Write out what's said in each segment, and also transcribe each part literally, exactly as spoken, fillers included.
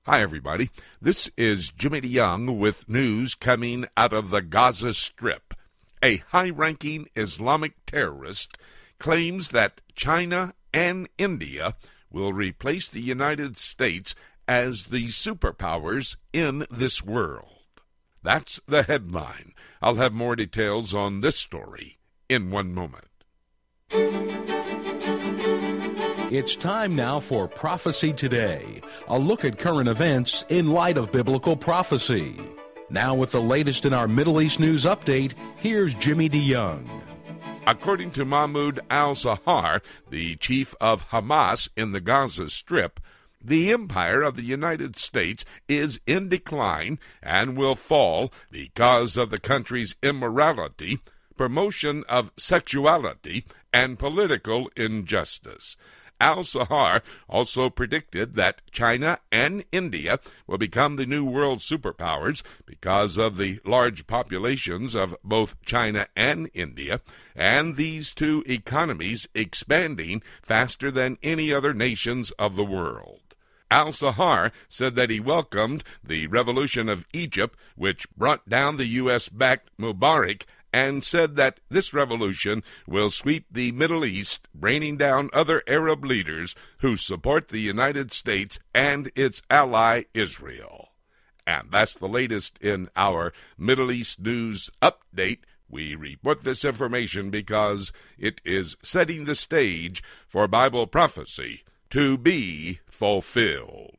Hi, everybody. This is Jimmy DeYoung with news coming out of the Gaza Strip. A high-ranking Islamic terrorist claims that China and India will replace the United States as the superpowers in this world. That's the headline. I'll have more details on this story in one moment. It's time now for Prophecy Today, a look at current events in light of biblical prophecy. Now with the latest in our Middle East news update, here's Jimmy DeYoung. According to Mahmoud al-Zahar, the chief of Hamas in the Gaza Strip, the empire of the United States is in decline and will fall because of the country's immorality, promotion of sexuality, and political injustice. Al-Zahar also predicted that China and India will become the new world superpowers because of the large populations of both China and India, and these two economies expanding faster than any other nations of the world. Al-Zahar said that he welcomed the revolution of Egypt, which brought down the U S-backed Mubarak, and said that this revolution will sweep the Middle East, bringing down other Arab leaders who support the United States and its ally Israel. And that's the latest in our Middle East news update. We report this information because it is setting the stage for Bible prophecy to be fulfilled.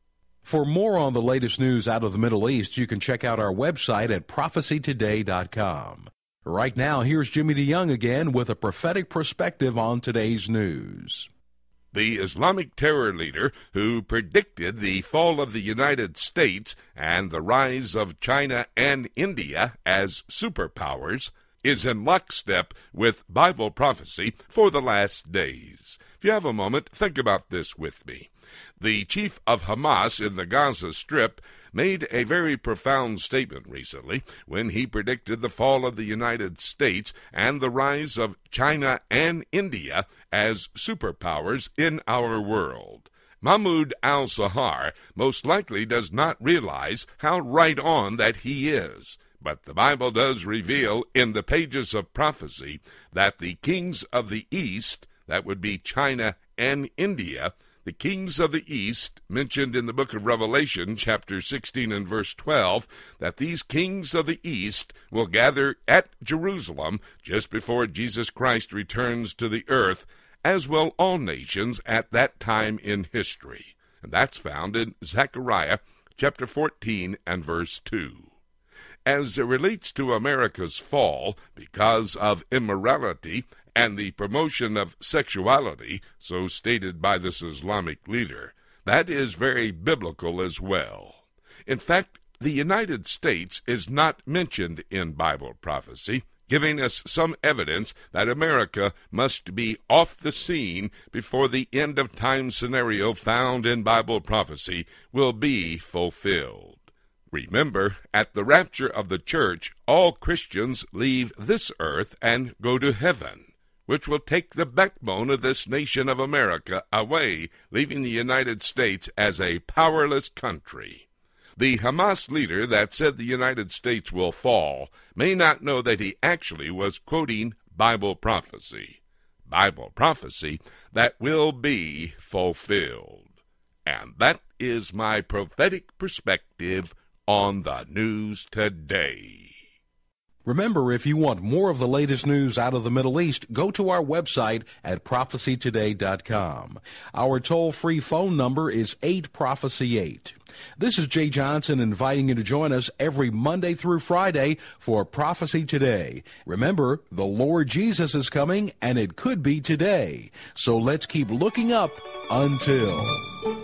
For more on the latest news out of the Middle East, you can check out our website at prophecy today dot com. Right now, here's Jimmy DeYoung again with a prophetic perspective on today's news. The Islamic terror leader who predicted the fall of the United States and the rise of China and India as superpowers is in lockstep with Bible prophecy for the last days. If you have a moment, think about this with me. The chief of Hamas in the Gaza Strip made a very profound statement recently when he predicted the fall of the United States and the rise of China and India as superpowers in our world. Mahmoud al-Zahar most likely does not realize how right on that he is. But the Bible does reveal in the pages of prophecy that the kings of the East, that would be China and India, the kings of the East, mentioned in the book of Revelation, chapter sixteen and verse twelve, that these kings of the East will gather at Jerusalem just before Jesus Christ returns to the earth, as will all nations at that time in history. And that's found in Zechariah, chapter fourteen and verse two. As it relates to America's fall because of immorality and the promotion of sexuality, so stated by this Islamic leader, that is very biblical as well. In fact, the United States is not mentioned in Bible prophecy, giving us some evidence that America must be off the scene before the end-of-time scenario found in Bible prophecy will be fulfilled. Remember, at the rapture of the church, all Christians leave this earth and go to heaven, which will take the backbone of this nation of America away, leaving the United States as a powerless country. The Hamas leader that said the United States will fall may not know that he actually was quoting Bible prophecy. Bible prophecy that will be fulfilled. And that is my prophetic perspective on the news today. Remember, if you want more of the latest news out of the Middle East, go to our website at prophecy today dot com. Our toll-free phone number is eight prophecy eight. This is Jay Johnson inviting you to join us every Monday through Friday for Prophecy Today. Remember, the Lord Jesus is coming, and it could be today. So let's keep looking up until...